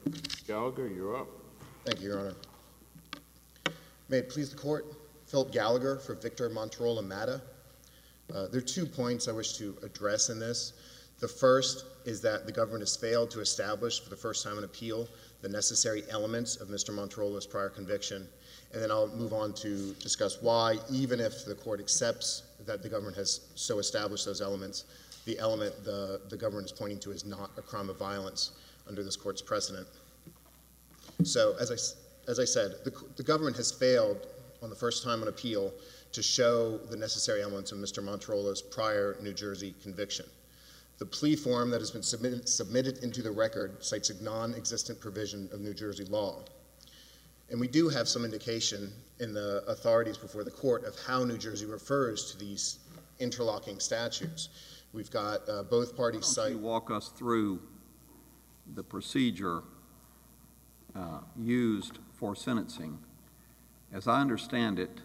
Gallagher, you're up. Thank you, Your Honor. May it please the Court, Philip Gallagher for Victor Monterola-Matta. There are 2 points I wish to address in this. The first is that the government has failed to establish for the first time in appeal the necessary elements of Mr. Monterola's prior conviction. And then I'll move on to discuss why, even if the Court accepts that the government has so established those elements, the element the government is pointing to is not a crime of violence under this Court's precedent. So, as I said, the government has failed on the first time on appeal to show the necessary elements of Mr. Monterola's prior New Jersey conviction. The plea form that has been submitted into the record cites a non-existent provision of New Jersey law. And we do have some indication in the authorities before the Court of how New Jersey refers to these interlocking statutes. We've got both parties cite... Why don't you walk us through the procedure used for sentencing? As I understand it,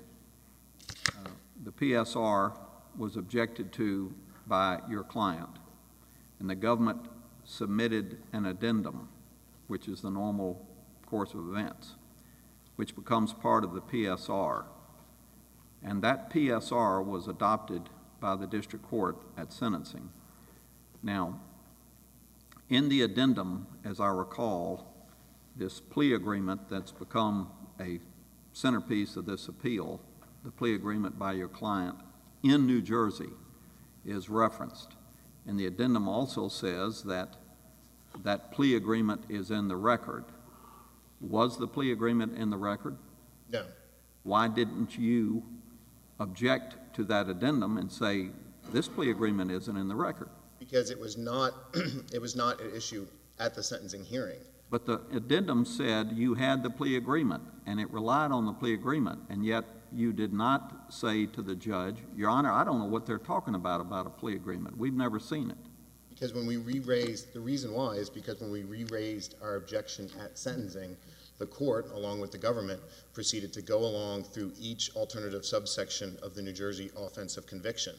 the PSR was objected to by your client, and the government submitted an addendum, which is the normal course of events, which becomes part of the PSR. And that PSR was adopted by the district court at sentencing. Now, in the addendum, as I recall, this plea agreement that's become a centerpiece of this appeal, the plea agreement by your client in New Jersey, is referenced. And the addendum also says that that plea agreement is in the record. Was the plea agreement in the record? No. Why didn't you object to that addendum and say, this plea agreement isn't in the record? Because it was not an issue at the sentencing hearing. But the addendum said you had the plea agreement, and it relied on the plea agreement, and yet you did not say to the judge, Your Honor, I don't know what they're talking about a plea agreement. We've never seen it. Because when we re-raised, the reason why is because when we re-raised our objection at sentencing, the court, along with the government, proceeded to go along through each alternative subsection of the New Jersey offense of conviction.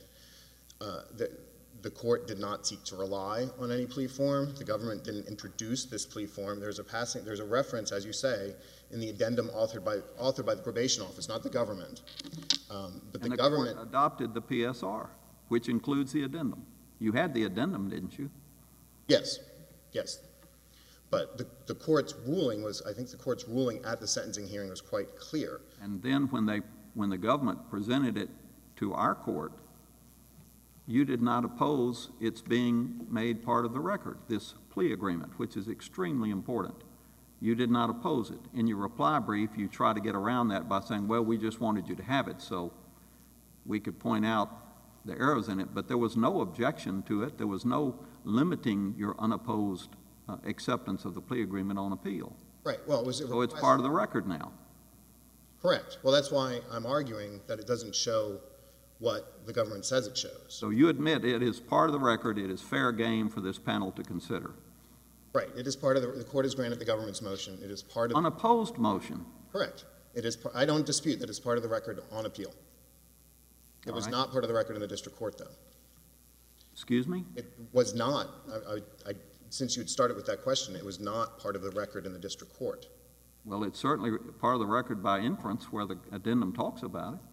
The court did not seek to rely on any plea form. The government didn't introduce this plea form. There's a reference, as you say, in the addendum authored by the probation office, not the government. But the government court adopted the PSR, which includes the addendum. You had the addendum, didn't you? Yes, yes. But the court's ruling was, I think the court's ruling at the sentencing hearing was quite clear. And then when the government presented it to our court, you did not oppose its being made part of the record, this plea agreement, which is extremely important. You did not oppose it. In your reply brief, you try to get around that by saying, well, we just wanted you to have it so we could point out the errors in it, but there was no objection to it. There was no limiting your unopposed acceptance of the plea agreement on appeal. Right. Well, so it's part of the record now. Correct. Well, that's why I'm arguing that it doesn't show what the government says it shows. So you admit it is part of the record. It is fair game for this panel to consider. Right. It is part of the court has granted the government's motion. It is part of unopposed motion. Correct. It is. I don't dispute that it's part of the record on appeal. It was not part of the record in the district court, though. Excuse me? It was not. Since you had started with that question, it was not part of the record in the district court. Well, it's certainly part of the record by inference where the addendum talks about it.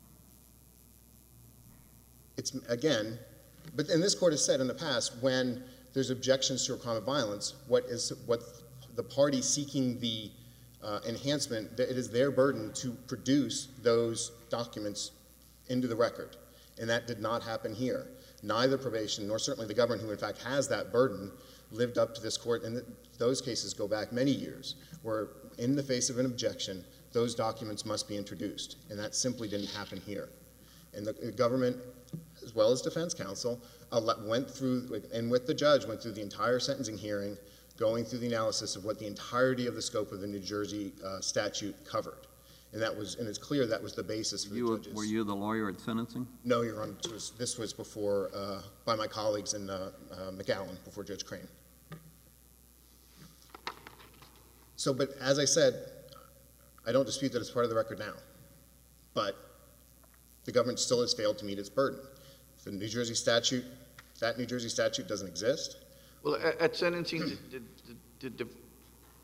It's, again, and this court has said in the past, when there's objections to a crime of violence, what the party seeking the enhancement, it is their burden to produce those documents into the record. And that did not happen here. Neither probation nor certainly the government, who in fact has that burden, lived up to this court. And those cases go back many years, where in the face of an objection, those documents must be introduced. And that simply didn't happen here. And the government, as well as defense counsel, went through, and with the judge, went through the entire sentencing hearing, going through the analysis of what the entirety of the scope of the New Jersey statute covered. And it's clear that was the basis for the judges. Were you the lawyer at sentencing? No, Your Honor. This was before, by my colleagues in McAllen, before Judge Crane. So, but as I said, I don't dispute that it's part of the record now. But the government still has failed to meet its burden. The New Jersey statute, that New Jersey statute doesn't exist. Well, at sentencing, did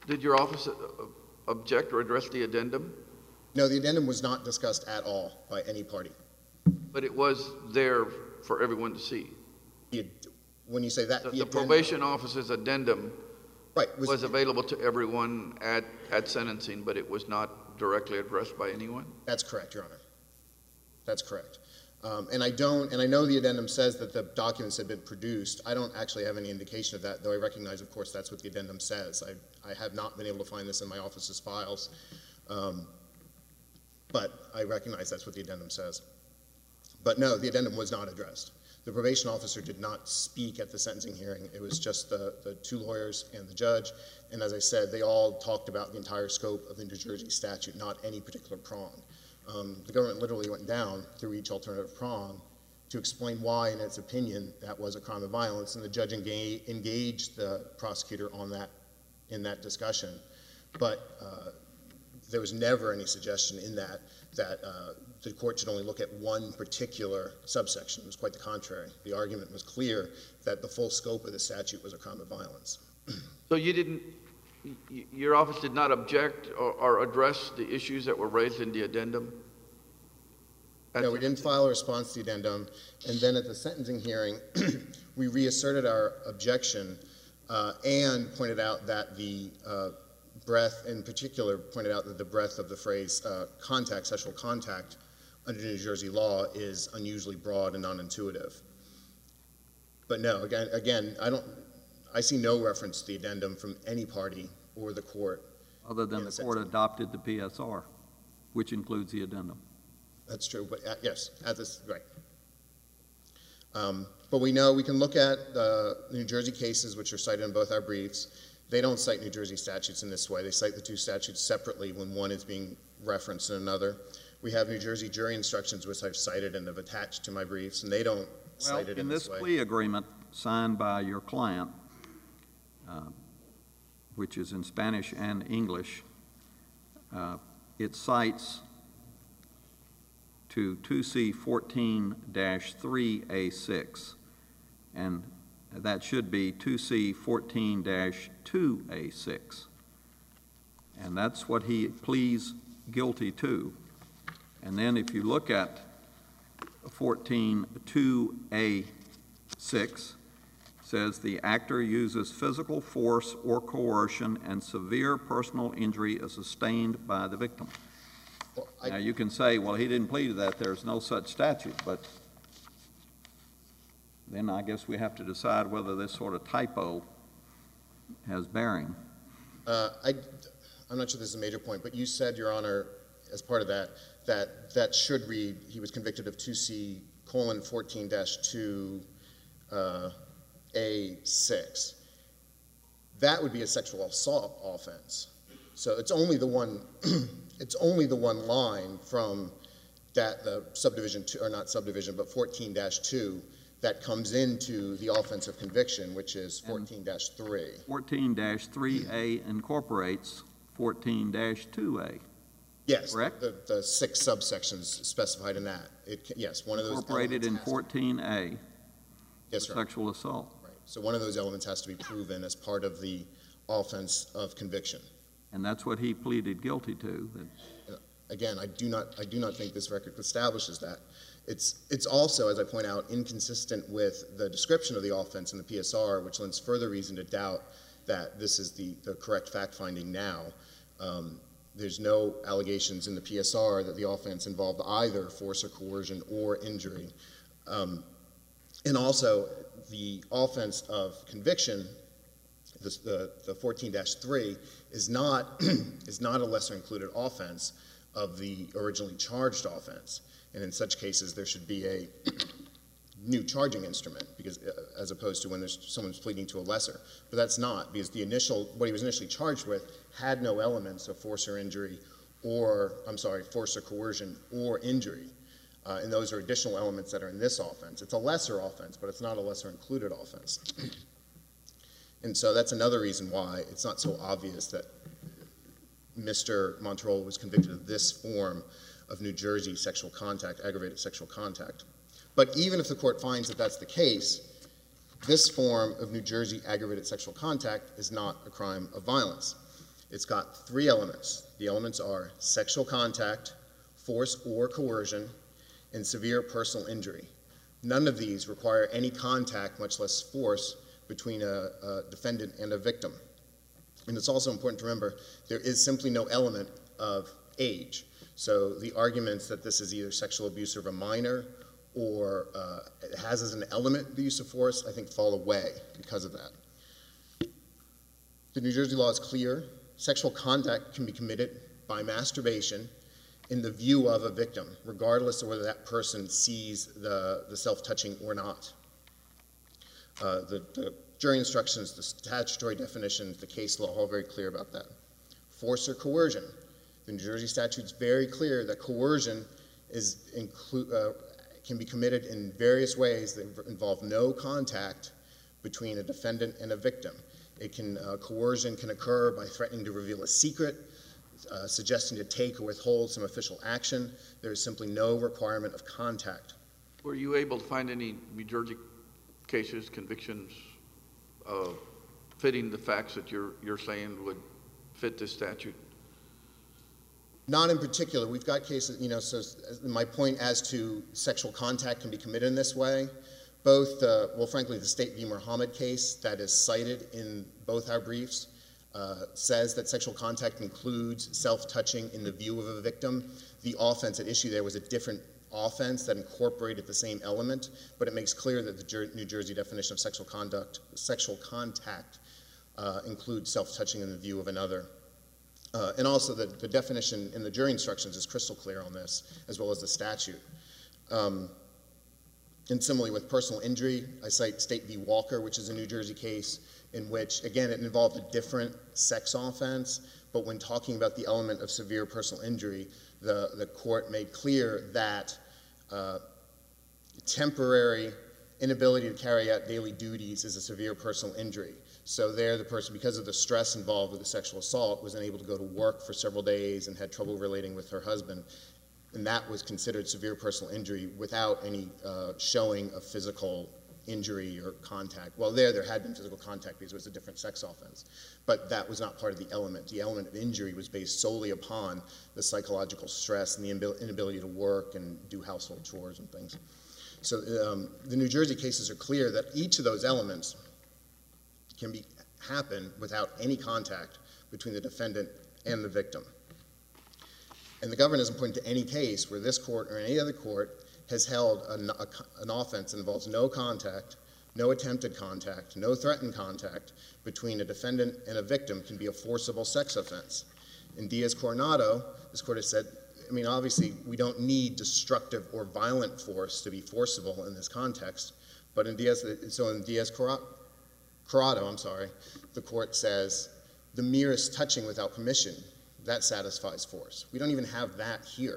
Did your office object or address the addendum? No, the addendum was not discussed at all by any party. But it was there for everyone to see. When you say that, The probation officer's addendum right, was available to everyone at sentencing, but it was not directly addressed by anyone? That's correct, Your Honor. That's correct. And I know the addendum says that the documents had been produced. I don't actually have any indication of that, though I recognize, of course, that's what the addendum says. I have not been able to find this in my office's files, but I recognize that's what the addendum says. But no, the addendum was not addressed. The probation officer did not speak at the sentencing hearing. It was just the two lawyers and the judge, and as I said, they all talked about the entire scope of the New Jersey statute, not any particular prong. The government literally went down through each alternative prong to explain why, in its opinion, that was a crime of violence, and the judge engaged the prosecutor on that in that discussion. But there was never any suggestion in that the court should only look at one particular subsection. It was quite the contrary. The argument was clear that the full scope of the statute was a crime of violence. So your office did not object or address the issues that were raised in the addendum? No, we didn't file a response to the addendum, and then at the sentencing hearing, we reasserted our objection and pointed out that the breadth, in particular, pointed out that the breadth of the phrase contact, sexual contact, under New Jersey law is unusually broad and non-intuitive. But no, again, I see no reference to the addendum from any party or the court. Other than the court adopted the PSR, which includes the addendum. That's true, but yes, right. But we know we can look at the New Jersey cases, which are cited in both our briefs. They don't cite New Jersey statutes in this way. They cite the two statutes separately when one is being referenced in another. We have New Jersey jury instructions, which I've cited and have attached to my briefs, and they don't cite it in this way. In this plea agreement signed by your client, which is in Spanish and English, it cites to 2C14-3A6, and that should be 2C14-2A6. And that's what he pleads guilty to. And then if you look at 14-2A6, says the actor uses physical force or coercion and severe personal injury is sustained by the victim. Well, now you can say, well, he didn't plead to that, there's no such statute, but then I guess we have to decide whether this sort of typo has bearing. I'm not sure this is a major point, but you said, Your Honor, as part of that should read, he was convicted of 2C:14-2A6. That would be a sexual assault offense. So it's only the one, it's only the one line from that the subdivision two, or not subdivision, but 14-2 that comes into the offense of conviction, which is 14-3. 14-3A incorporates 14-2A. Yes, correct? The 6 subsections specified in that. Yes, one of those incorporated in 14A. Yes, sir. Sexual assault. Right. So one of those elements has to be proven as part of the offense of conviction. And that's what he pleaded guilty to. Again, I do not think this record establishes that. It's also, as I point out, inconsistent with the description of the offense in the PSR, which lends further reason to doubt that this is the correct fact finding now. There's no allegations in the PSR that the offense involved either force or coercion or injury. And also, the offense of conviction, the 14-3, is not a lesser included offense of the originally charged offense. And in such cases, there should be a new charging instrument, because as opposed to when there's someone's pleading to a lesser. But that's not, because what he was initially charged with had no elements of force or injury, or, force or coercion or injury. And those are additional elements that are in this offense. It's a lesser offense, but it's not a lesser included offense. And so that's another reason why it's not so obvious that Mr. Monterola was convicted of this form of New Jersey sexual contact, aggravated sexual contact. But even if the court finds that that's the case, this form of New Jersey aggravated sexual contact is not a crime of violence. It's got 3 elements. The elements are sexual contact, force or coercion, and severe personal injury. None of these require any contact, much less force, between a defendant and a victim. And it's also important to remember there is simply no element of age. So the arguments that this is either sexual abuse of a minor or it has as an element the use of force, I think fall away because of that. The New Jersey law is clear. Sexual contact can be committed by masturbation in the view of a victim, regardless of whether that person sees the self-touching or not. The jury instructions, the statutory definitions, the case law, all very clear about that. Force or coercion. The New Jersey statute is very clear that coercion can be committed in various ways that involve no contact between a defendant and a victim. Coercion can occur by threatening to reveal a secret, suggesting to take or withhold some official action. There is simply no requirement of contact. Were you able to find any New Jersey cases, convictions, fitting the facts that you're saying would fit this statute? Not in particular. We've got cases, so my point as to sexual contact can be committed in this way. Both, frankly, the State v. Muhammad case that is cited in both our briefs says that sexual contact includes self-touching in the view of a victim. The offense at issue there was a different offense that incorporated the same element, but it makes clear that the New Jersey definition of sexual contact includes self-touching in the view of another. And also the definition in the jury instructions is crystal clear on this, as well as the statute. And similarly with personal injury, I cite State v. Walker, which is a New Jersey case in which, again, it involved a different sex offense, but when talking about the element of severe personal injury, the court made clear that temporary inability to carry out daily duties is a severe personal injury. So there the person, because of the stress involved with the sexual assault, was unable to go to work for several days and had trouble relating with her husband. And that was considered severe personal injury without any showing of physical injury or contact. Well, there had been physical contact because it was a different sex offense. But that was not part of the element. The element of injury was based solely upon the psychological stress and the inability to work and do household chores and things. So the New Jersey cases are clear that each of those elements can happen without any contact between the defendant and the victim. And the government hasn't pointed to any case where this court or any other court has held an offense that involves no contact, no attempted contact, no threatened contact between a defendant and a victim can be a forcible sex offense. In Diaz-Coronado, this court has said, I mean, obviously, we don't need destructive or violent force to be forcible in this context, but in Diaz-Coronado, the court says the merest touching without permission, that satisfies force. We don't even have that here.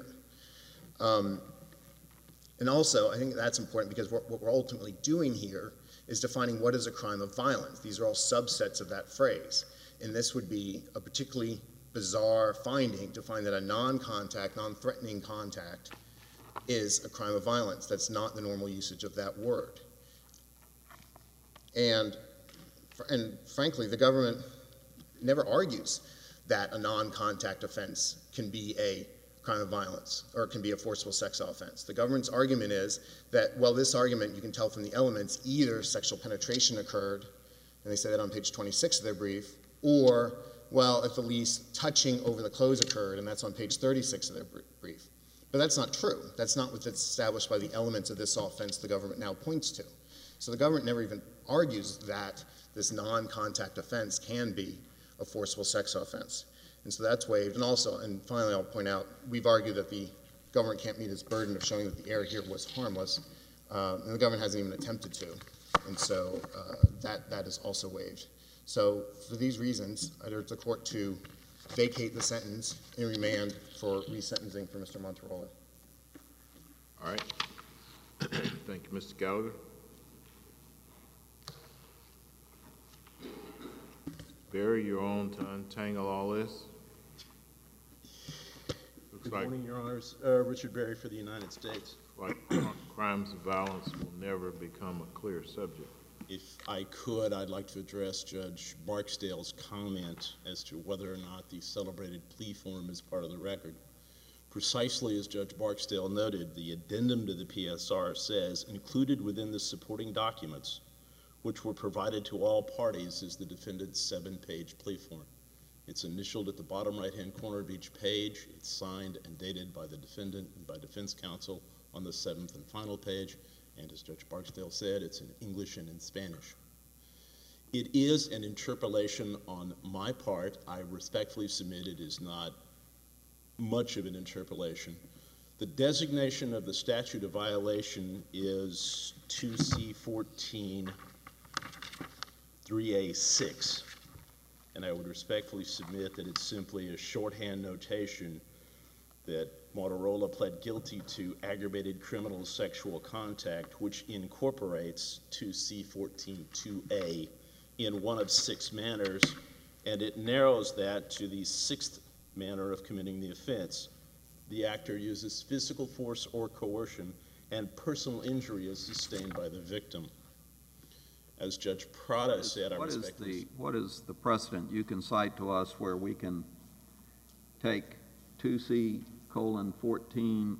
And also, I think that's important because what we're ultimately doing here is defining what is a crime of violence. These are all subsets of that phrase. And this would be a particularly bizarre finding to find that a non-contact, non-threatening contact is a crime of violence. That's not the normal usage of that word. And frankly, the government never argues that a non-contact offense can be a crime of violence or it can be a forcible sex offense. The government's argument is that, well, this argument, you can tell from the elements, either sexual penetration occurred, and they say that on page 26 of their brief, or, well, at the least, touching over the clothes occurred, and that's on page 36 of their brief. But that's not true. That's not what's established by the elements of this offense the government now points to. So the government never even argues that this non-contact offense can be a forcible sex offense. And so that's waived. And also, and finally I'll point out, we've argued that the government can't meet its burden of showing that the error here was harmless, and the government hasn't even attempted to. And so that is also waived. So for these reasons, I urge the court to vacate the sentence and remand for resentencing for Mr. Monterola. All right. Thank you, Mr. Gallagher. Barry, you're on to untangle all this. Looks Good like morning, Your Honors. Richard Berry for the United States. crimes of violence will never become a clear subject. If I could, I'd like to address Judge Barksdale's comment as to whether or not the celebrated plea form is part of the record. Precisely as Judge Barksdale noted, the addendum to the PSR says, included within the supporting documents, which were provided to all parties, is the defendant's 7-page plea form. It's initialed at the bottom right-hand corner of each page. It's signed and dated by the defendant and by defense counsel on the 7th and final page. And as Judge Barksdale said, it's in English and in Spanish. It is an interpolation on my part. I respectfully submit it is not much of an interpolation. The designation of the statute of violation is 2C14 3A6, and I would respectfully submit that it's simply a shorthand notation that Motorola pled guilty to aggravated criminal sexual contact, which incorporates 2C14 2A in one of 6 manners, and it narrows that to the 6th manner of committing the offense. The actor uses physical force or coercion, and personal injury is sustained by the victim. As Judge Prada said, I respectfully... What is the precedent you can cite to us where we can take 2C:14-3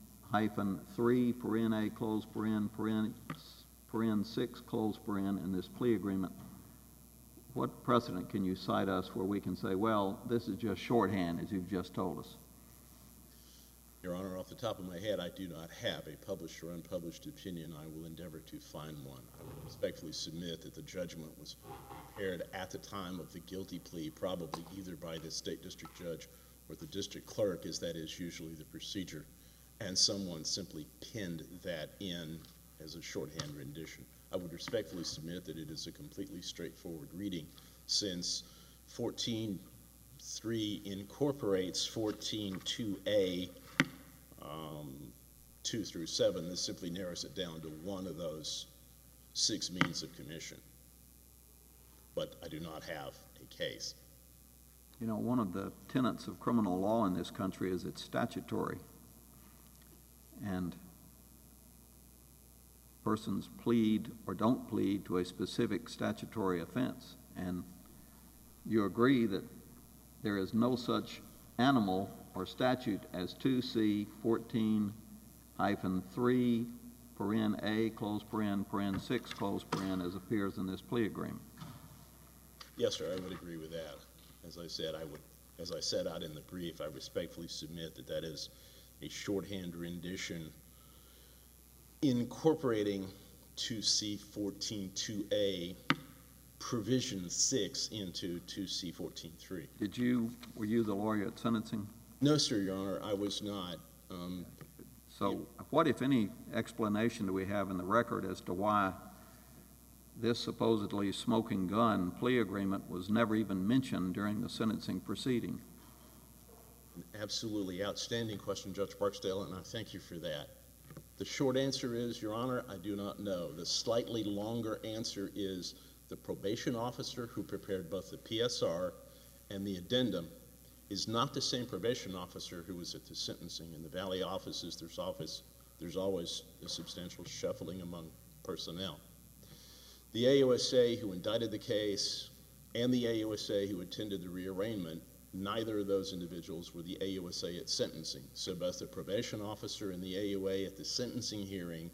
(A) close paren 6 close paren in this plea agreement? What precedent can you cite us where we can say, well, this is just shorthand, as you've just told us? Your Honor, off the top of my head, I do not have a published or unpublished opinion. I will endeavor to find one. I would respectfully submit that the judgment was prepared at the time of the guilty plea, probably either by the state district judge or the district clerk, as that is usually the procedure, and someone simply pinned that in as a shorthand rendition. I would respectfully submit that it is a completely straightforward reading, since 14.3 incorporates 14.2A 2 through 7. This simply narrows it down to one of those 6 means of commission. But I do not have a case. You know, one of the tenets of criminal law in this country is it's statutory. And persons plead or don't plead to a specific statutory offense. And you agree that there is no such animal or statute as 2C:14-3 (A) close paren 6 close paren as appears in this plea agreement. Yes, sir, I would agree with that. As I said, as I set out in the brief, I respectfully submit that that is a shorthand rendition incorporating 2C:14-2A provision 6 into 2C:14-3. Were you the lawyer at sentencing? No, sir, Your Honor, I was not. So what, if any, explanation do we have in the record as to why this supposedly smoking gun plea agreement was never even mentioned during the sentencing proceeding? An absolutely outstanding question, Judge Barksdale, and I thank you for that. The short answer is, Your Honor, I do not know. The slightly longer answer is the probation officer who prepared both the PSR and the addendum is not the same probation officer who was at the sentencing. In the Valley offices, there's always a substantial shuffling among personnel. The AUSA who indicted the case and the AUSA who attended the rearrangement, neither of those individuals were the AUSA at sentencing. So both the probation officer and the AUA at the sentencing hearing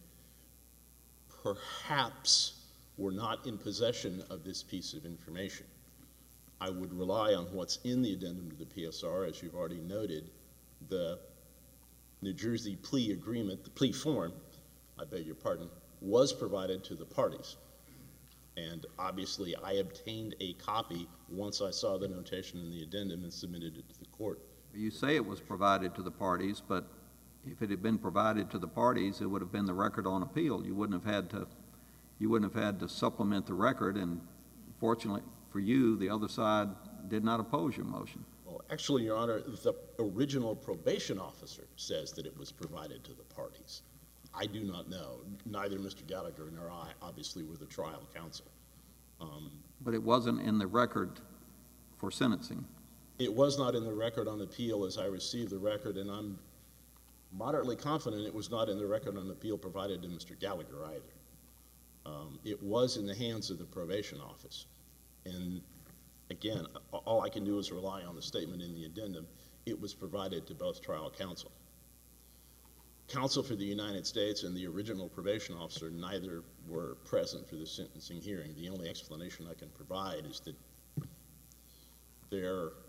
perhaps were not in possession of this piece of information. I would rely on what's in the addendum to the PSR. As you've already noted, the New Jersey plea agreement, the plea form, I beg your pardon, was provided to the parties. And obviously I obtained a copy once I saw the notation in the addendum and submitted it to the court. You say it was provided to the parties, but if it had been provided to the parties, it would have been the record on appeal. You wouldn't have had to supplement the record, and fortunately for you, the other side did not oppose your motion. Well, actually, Your Honor, the original probation officer says that it was provided to the parties. I do not know. Neither Mr. Gallagher nor I obviously were the trial counsel. But it wasn't in the record for sentencing. It was not in the record on appeal as I received the record, and I'm moderately confident it was not in the record on appeal provided to Mr. Gallagher either. It was in the hands of the probation office. And again, all I can do is rely on the statement in the addendum. It was provided to both trial counsel. Counsel for the United States and the original probation officer, neither were present for the sentencing hearing. The only explanation I can provide is that their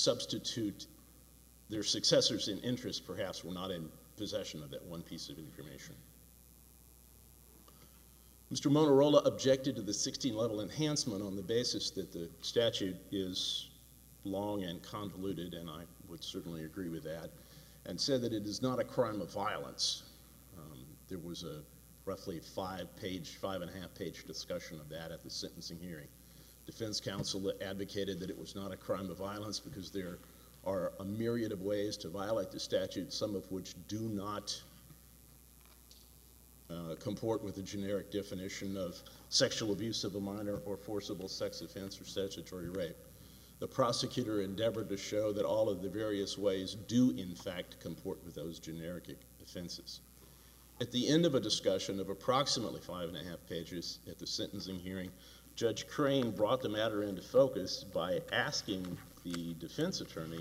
successors in interest perhaps were not in possession of that one piece of information. Mr. Motorola objected to the 16-level enhancement on the basis that the statute is long and convoluted, and I would certainly agree with that, and said that it is not a crime of violence. There was a roughly 5.5-page discussion of that at the sentencing hearing. Defense counsel advocated that it was not a crime of violence because there are a myriad of ways to violate the statute, some of which do not comport with the generic definition of sexual abuse of a minor or forcible sex offense or statutory rape. The prosecutor endeavored to show that all of the various ways do in fact comport with those generic offenses. At the end of a discussion of approximately 5.5 pages at the sentencing hearing, Judge Crane brought the matter into focus by asking the defense attorney,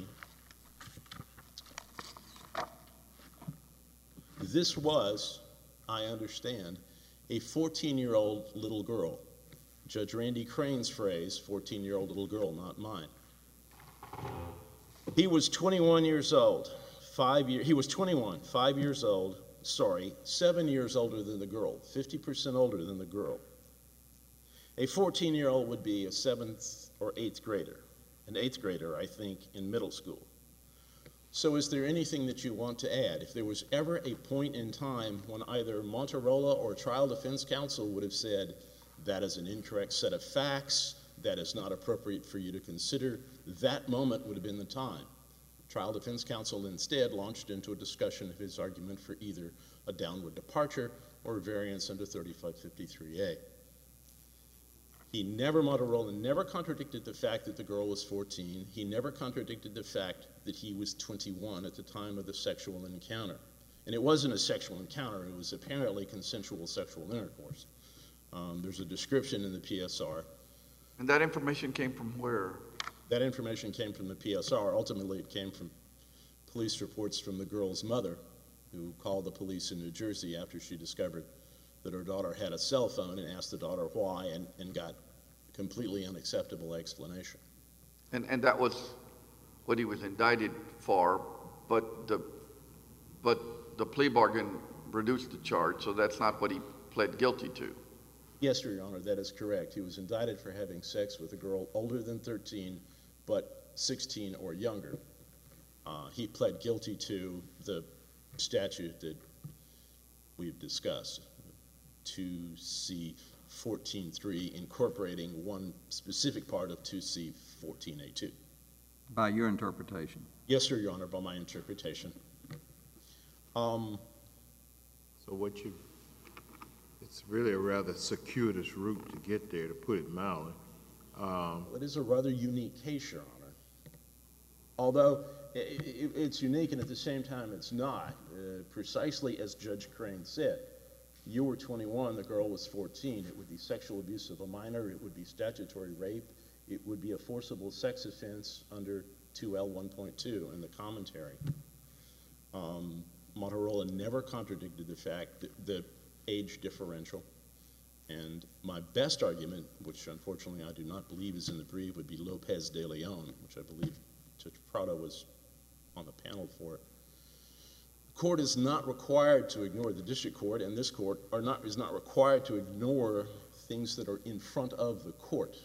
this was, I understand, a 14-year-old little girl. Judge Randy Crane's phrase, 14-year-old little girl, not mine. He was 21 years old, 5 years old, 7 years older than the girl, 50% older than the girl. A 14-year-old would be a 7th or 8th grader, an 8th grader, I think, in middle school. So is there anything that you want to add? If there was ever a point in time when either Motorola or trial defense counsel would have said, that is an incorrect set of facts, that is not appropriate for you to consider, that moment would have been the time. Trial defense counsel instead launched into a discussion of his argument for either a downward departure or a variance under 3553A. Motorola never contradicted the fact that the girl was 14. He never contradicted the fact that he was 21 at the time of the sexual encounter. And it wasn't a sexual encounter, it was apparently consensual sexual intercourse. There's a description in the PSR. And that information came from where? That information came from the PSR. Ultimately, it came from police reports from the girl's mother, who called the police in New Jersey after she discovered that her daughter had a cell phone and asked the daughter why and got a completely unacceptable explanation. And that was what he was indicted for, but the plea bargain reduced the charge, so that's not what he pled guilty to. Yes, Your Honor, that is correct. He was indicted for having sex with a girl older than 13, but 16 or younger. He pled guilty to the statute that we've discussed, 2C14.3, incorporating one specific part of 2C14A2. By your interpretation? Yes, sir, Your Honor, by my interpretation. So it's really a rather circuitous route to get there, to put it mildly. It is a rather unique case, Your Honor. Although it's unique and at the same time it's not. Precisely as Judge Crane said, you were 21, the girl was 14. It would be sexual abuse of a minor, it would be statutory rape, it would be a forcible sex offense under 2L1.2 in the commentary. Motorola never contradicted the fact that the age differential, and my best argument, which unfortunately I do not believe is in the brief, would be Lopez de Leon, which I believe Judge Prado was on the panel for. The court is not required to ignore, the district court and this court is not required to ignore things that are in front of the court.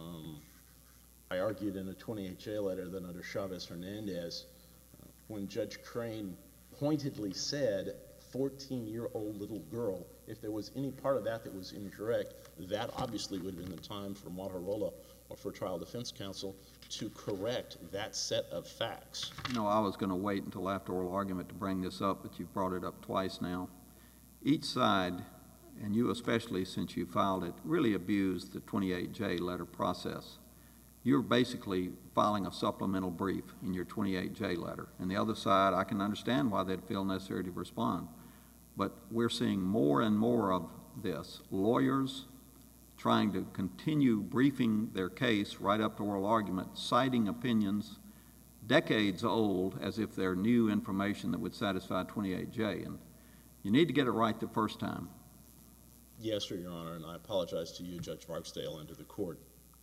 I argued in a 28J letter that under Chavez-Hernandez, when Judge Crane pointedly said 14-year-old little girl, if there was any part of that that was incorrect, that obviously would have been the time for Motorola or for trial defense counsel to correct that set of facts. You know, I was going to wait until after oral argument to bring this up, but you've brought it up twice now. Each side, and you especially since you filed it, really abused the 28J letter process. You're basically filing a supplemental brief in your 28J letter. And the other side, I can understand why they'd feel necessary to respond. But we're seeing more and more of this. Lawyers trying to continue briefing their case right up to oral argument, citing opinions decades old as if they're new information that would satisfy 28J. And you need to get it right the first time. Yes, sir, Your Honor, and I apologize to you, Judge Barksdale, and to the court.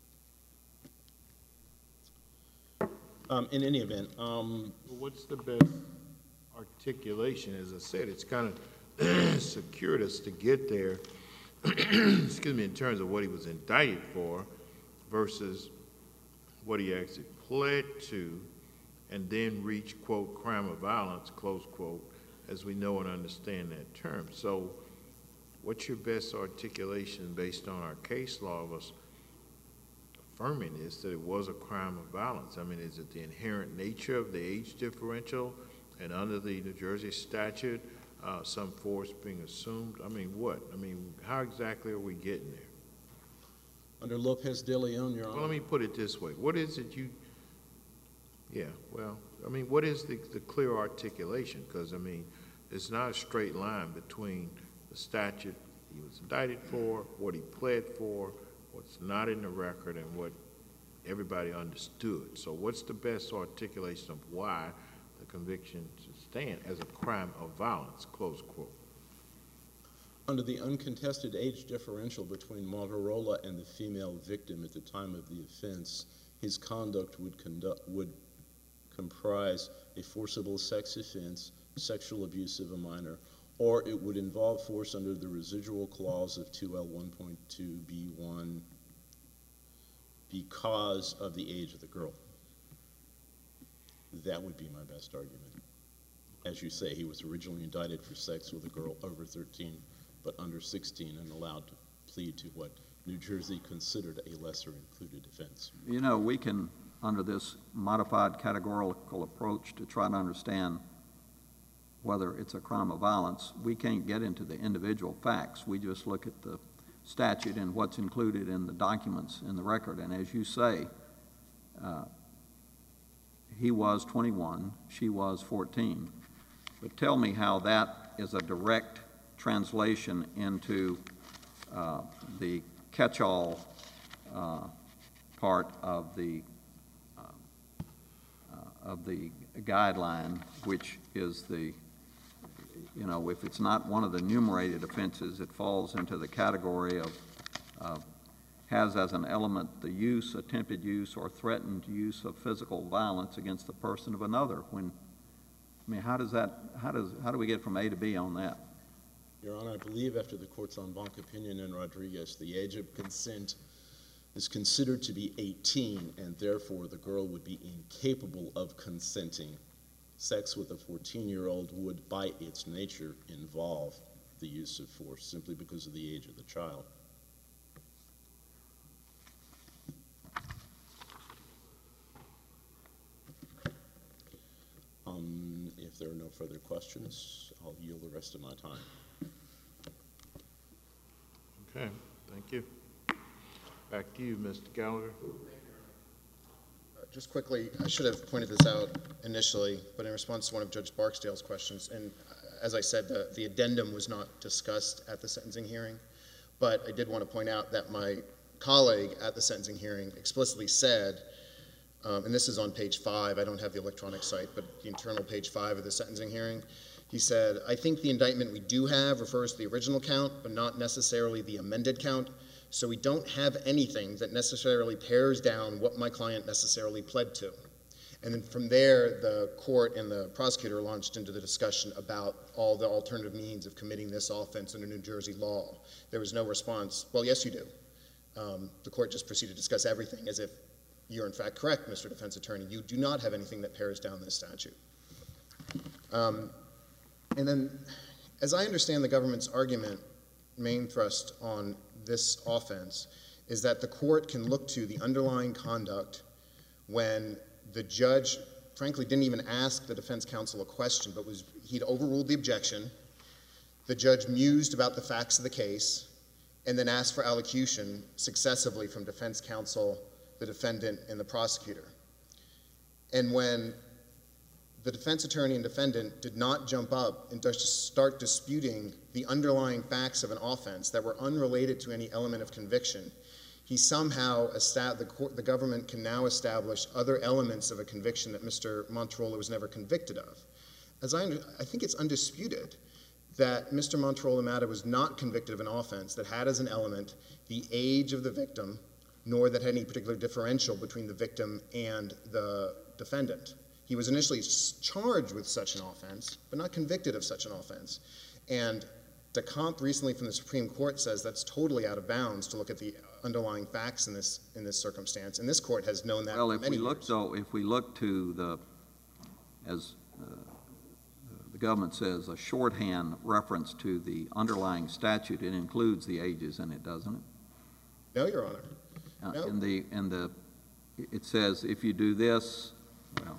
In any event, What's the best articulation? As I said, it's kind of circuitous to get there, excuse me, in terms of what he was indicted for versus what he actually pled to, and then reach, quote, crime of violence, close quote, as we know and understand that term. So what's your best articulation based on our case law of us affirming this, that it was a crime of violence? I mean, is it the inherent nature of the age differential, and under the New Jersey statute, some force being assumed? I mean, what? I mean, how exactly are we getting there? under Lopez de Leon, Your Honor. Well, let me put it this way. What is it what is the clear articulation? Because, I mean, it's not a straight line between the statute he was indicted for, what he pled for, what's not in the record, and what everybody understood. So what's the best articulation of why the conviction should stand as a crime of violence, close quote? Under the uncontested age differential between Motorola and the female victim at the time of the offense, his conduct would comprise a forcible sex offense, sexual abuse of a minor, or it would involve force under the residual clause of 2L1.2B1 because of the age of the girl. That would be my best argument. As you say, he was originally indicted for sex with a girl over 13, but under 16 and allowed to plead to what New Jersey considered a lesser included offense. You know, we can, under this modified categorical approach to try to understand whether it's a crime of violence, we can't get into the individual facts. We just look at the statute and what's included in the documents in the record. And as you say, he was 21, she was 14. But tell me how that is a direct translation into the catch-all part of the guideline, which is the, you know, if it's not one of the enumerated offenses, it falls into the category of has as an element the use, attempted use, or threatened use of physical violence against the person of another. When, I mean, how do we get from A to B on that? Your Honor, I believe after the court's en banc opinion in Rodriguez, the age of consent is considered to be 18, and therefore the girl would be incapable of consenting. Sex with a 14-year-old would, by its nature, involve the use of force simply because of the age of the child. If there are no further questions, I'll yield the rest of my time. Okay, thank you. Back to you, Mr. Gallagher. Just quickly, I should have pointed this out initially, but in response to one of Judge Barksdale's questions, and as I said, the addendum was not discussed at the sentencing hearing, but I did want to point out that my colleague at the sentencing hearing explicitly said, and this is on page 5, I don't have the electronic site, but the internal page 5 of the sentencing hearing, he said, I think the indictment we do have refers to the original count, but not necessarily the amended count, so we don't have anything that necessarily pares down what my client necessarily pled to. And then from there, the court and the prosecutor launched into the discussion about all the alternative means of committing this offense under New Jersey law. There was no response, well, yes, you do. The court just proceeded to discuss everything as if you're in fact correct, Mr. Defense Attorney. You do not have anything that pares down this statute. And then, as I understand the government's argument, main thrust on this offense is that the court can look to the underlying conduct when the judge, frankly, didn't even ask the defense counsel a question, but he'd overruled the objection. The judge mused about the facts of the case and then asked for allocution successively from defense counsel, the defendant, and the prosecutor. And when the defense attorney and defendant did not jump up and just start disputing the underlying facts of an offense that were unrelated to any element of conviction. He somehow, the government can now establish other elements of a conviction that Mr. Monterola was never convicted of. I think it's undisputed that Mr. Monterola-Matta was not convicted of an offense that had as an element the age of the victim, nor that had any particular differential between the victim and the defendant. He was initially charged with such an offense, but not convicted of such an offense. And DeCamp recently from the Supreme Court says that's totally out of bounds to look at the underlying facts in this circumstance. And this court has known that for many years. If we look to the, as the government says, a shorthand reference to the underlying statute, it includes the ages in it, doesn't it? No, Your Honor. No. It says if you do this, well.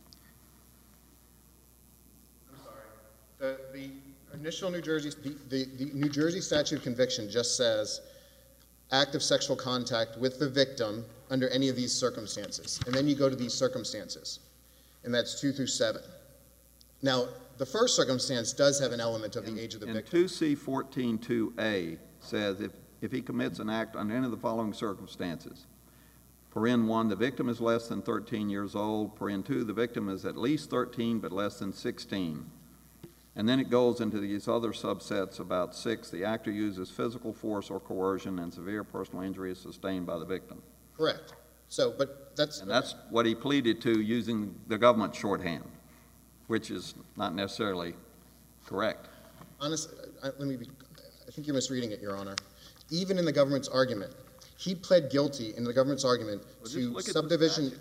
I'm sorry. The initial New Jersey, the New Jersey statute of conviction just says act of sexual contact with the victim under any of these circumstances. And then you go to these circumstances, and that's 2 through 7. Now, the first circumstance does have an element of the age of the victim. And 2C14-2A says if he commits an act under any of the following circumstances, paren 1, the victim is less than 13 years old, paren 2, the victim is at least 13 but less than 16. And then it goes into these other subsets about 6, the actor uses physical force or coercion and severe personal injury is sustained by the victim. Correct. So, but that's... And that's what he pleaded to using the government shorthand, which is not necessarily correct. Honestly, I think you're misreading it, Your Honor. Even in the government's argument, he pled guilty in the government's argument to subdivision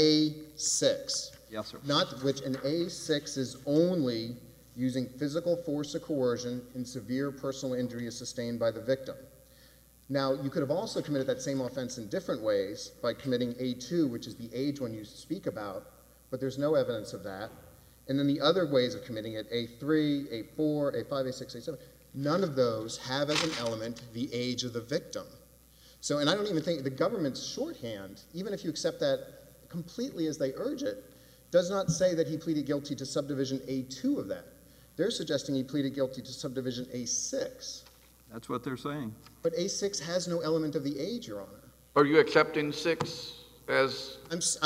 A6. Yes, sir. And A6 is only using physical force or coercion and severe personal injury is sustained by the victim. Now, you could have also committed that same offense in different ways by committing A2, which is the age one you speak about, but there's no evidence of that. And then the other ways of committing it, A3, A4, A5, A6, A7, none of those have as an element the age of the victim. So, and I don't even think the government's shorthand, even if you accept that completely as they urge it, does not say that he pleaded guilty to subdivision A2 of that. They're suggesting he pleaded guilty to subdivision A6. That's what they're saying. But A6 has no element of the age, Your Honor. Are you accepting 6 as?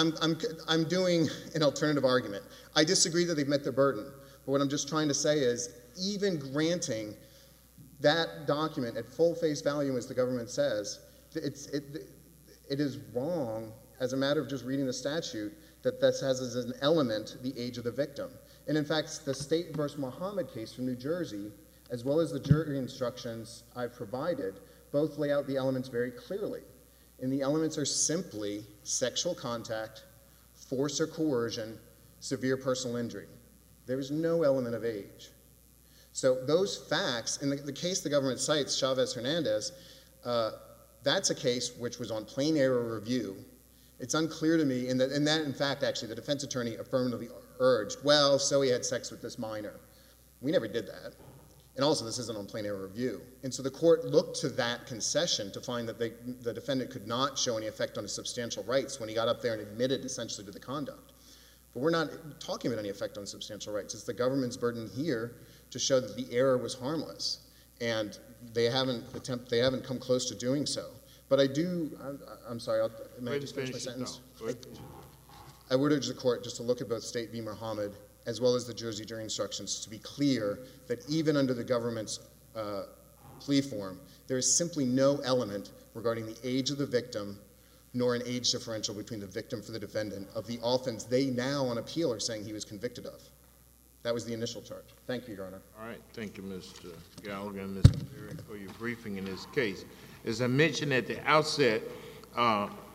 I'm doing an alternative argument. I disagree that they've met their burden. But what I'm just trying to say is, even granting that document at full face value, as the government says, it is wrong as a matter of just reading the statute that this has as an element the age of the victim. And in fact, the State v. Muhammad case from New Jersey, as well as the jury instructions I've provided, both lay out the elements very clearly. And the elements are simply sexual contact, force or coercion, severe personal injury. There is no element of age. So those facts, in the case the government cites, Chavez-Hernandez, that's a case which was on plain error review. It's unclear to me, and that in fact, actually, the defense attorney affirmatively urged, well, so he had sex with this minor. We never did that. And also, this isn't on plain error review. And so the court looked to that concession to find that the defendant could not show any effect on his substantial rights when he got up there and admitted essentially to the conduct. But we're not talking about any effect on substantial rights. It's the government's burden here to show that the error was harmless. And they haven't come close to doing so. But I do, I'm sorry, may I just finish my sentence? No, go ahead. I would urge the court just to look at both State v. Muhammad as well as the Jersey jury instructions to be clear that even under the government's plea form, there is simply no element regarding the age of the victim nor an age differential between the victim for the defendant of the offense they now on appeal are saying he was convicted of. That was the initial charge. Thank you, Your Honor. All right. Thank you, Mr. Gallagher and Mr. Perry, for your briefing in this case. As I mentioned at the outset,